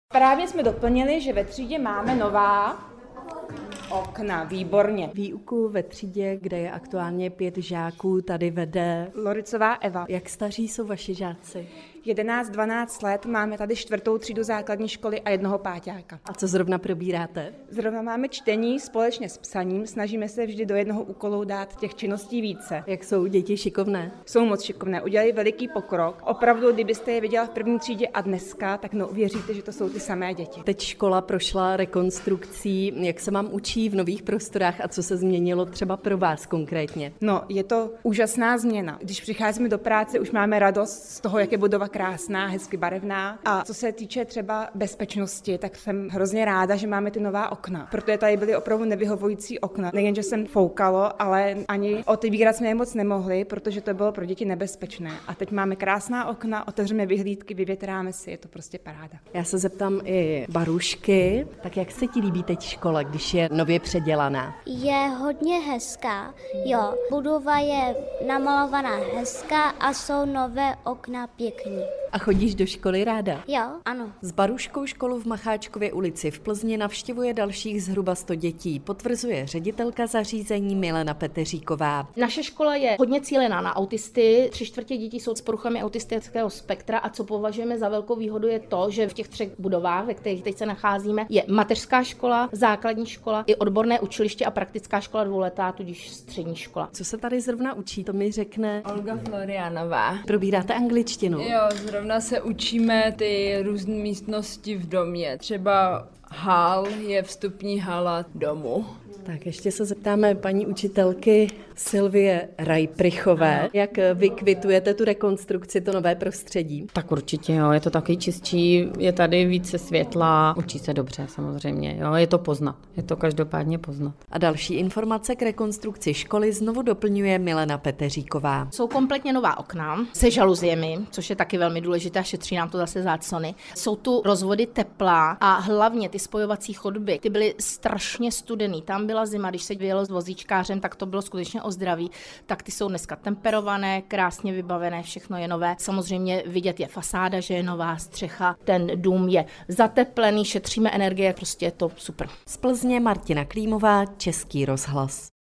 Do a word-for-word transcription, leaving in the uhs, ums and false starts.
Právě jsme doplnili, že ve třídě máme nová okna, výborně. Výuku ve třídě, kde je aktuálně pět žáků, tady vede Loricová Eva. Jak staří jsou vaši žáci? jedenáct dvanáct let, máme tady čtvrtou třídu základní školy a jednoho páťáka. A co zrovna probíráte? Zrovna máme čtení společně s psaním, snažíme se vždy do jednoho úkolu dát těch činností více. Jak jsou děti šikovné? Jsou moc šikovné, udělali veliký pokrok. Opravdu, kdybyste je viděla v první třídě a dneska, tak neuvěříte, že to jsou ty samé děti. Teď škola prošla rekonstrukcí, jak se vám učí v nových prostorách a co se změnilo třeba pro vás konkrétně? No, je to úžasná změna. Když přicházíme do práce, už máme radost z toho, jak je budova krásná, hezky barevná. A co se týče třeba bezpečnosti, tak jsem hrozně ráda, že máme ty nová okna, protože tady byly opravdu nevyhovující okna. Nejen, že jsem foukalo, ale ani otevírat jsme je moc nemohli, protože to bylo pro děti nebezpečné. A teď máme krásná okna, otevřeme vyhlídky, vyvětráme si, je to prostě paráda. Já se zeptám i Barušky, tak jak se ti líbí teď škola, když je nově předělaná? Je hodně hezká, jo. Budova je namalovaná hezká a jsou nové okna pěkný. A chodíš do školy ráda? Jo, ano. S Baruškou školu v Macháčkově ulici v Plzni navštěvuje dalších zhruba sto dětí, potvrzuje ředitelka zařízení Milena Peteříková. Naše škola je hodně cílená na autisty, tři čtvrtě dětí jsou s poruchami autistického spektra a co považujeme za velkou výhodu je to, že v těch třech budovách, ve kterých teď se nacházíme, je mateřská škola, základní škola, i odborné učiliště a praktická škola dvouletá, tudíž střední škola. Co se tady zrovna učí, to mi řekne Olga Florianová. Probíráte angličtinu? Jo, zrovna se učíme ty různé místnosti v domě. Třeba hal je vstupní hala domu. Tak ještě se zeptáme paní učitelky Silvie Rajprichové, jak vy kvitujete tu rekonstrukci, to nové prostředí? Tak určitě, jo, je to taky čistší, je tady více světla, učí se dobře samozřejmě, jo, je to poznat, je to každopádně poznat. A další informace k rekonstrukci školy znovu doplňuje Milena Peteříková. Jsou kompletně nová okna se žaluziemi, což je taky velmi důležité a šetří nám to zase záclony. Jsou tu rozvody tepla a hlavně ty spojovací chodby, ty byly strašně studený. Tam byla zima, když se vyjelo s vozíčkářem, tak to bylo skutečně o zdraví. Tak ty jsou dneska temperované, krásně vybavené, všechno je nové. Samozřejmě vidět je fasáda, že je nová střecha, ten dům je zateplený, šetříme energie, prostě je to super. Z Plzně Martina Klímová, Český rozhlas.